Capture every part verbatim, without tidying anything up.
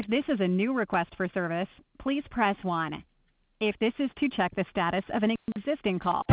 If this is a new request for service, please press one. If this is to check the status of an existing call.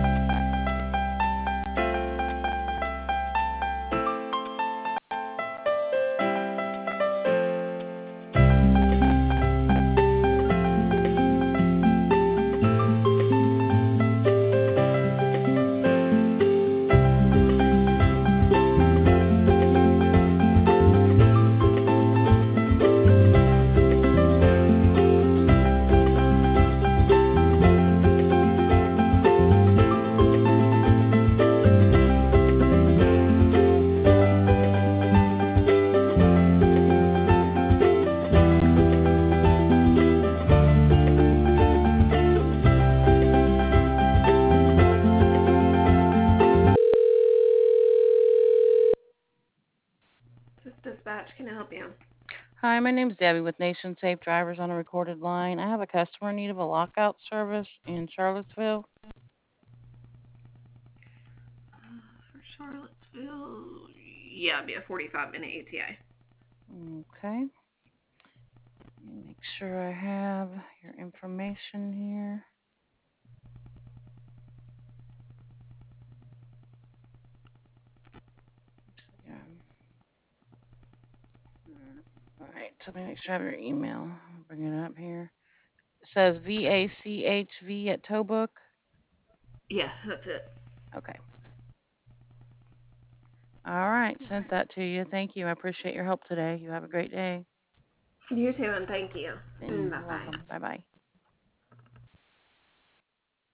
This is dispatch. Can I help you? Hi, my name's Debbie with Nation Safe Drivers on a recorded line. I have a customer in need of a lockout service in Charlottesville. Uh, for Charlottesville, yeah, it'd be a forty-five minute E T A. Okay. Let me make sure I have your information here. Yeah. All right, so let me make sure I have your email. I'll bring it up here. It says V A C H V at Towbook. Yeah, that's it. Okay. All right, sent that to you. Thank you. I appreciate your help today. You have a great day. You too, and thank you. And Bye you're bye. welcome. Bye bye.